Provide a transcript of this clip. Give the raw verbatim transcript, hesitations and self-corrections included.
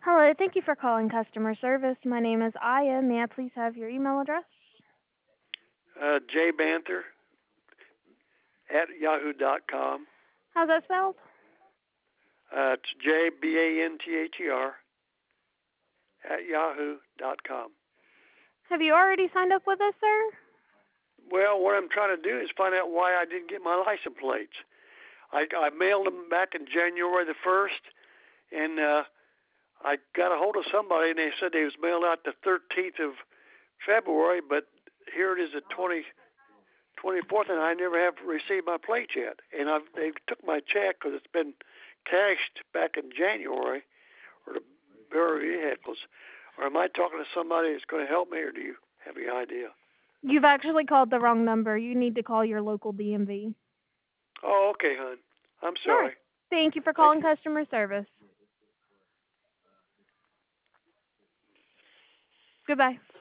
Hello, thank you for calling customer service. My name is Aya. May I please have your email address? Uh, jbanther at yahoo dot com. How's that spelled? Uh, it's J B A N T H E R at yahoo dot com. Have you already signed up with us, sir? Well, what I'm trying to do is find out why I didn't get my license plates. I, I mailed them back in January the first, and uh, I got a hold of somebody, and they said they was mailed out the thirteenth of February, but here it is the twenty, twenty-fourth, and I never have received my plates yet. And I've, they took my check because it's been cashed back in January, or the very vehicles. Or am I talking to somebody that's going to help me, or do you have any idea? You've actually called the wrong number. You need to call your local D M V. Oh, okay, hon. I'm All right. sorry. Thank you for Thank calling you. customer service. Goodbye.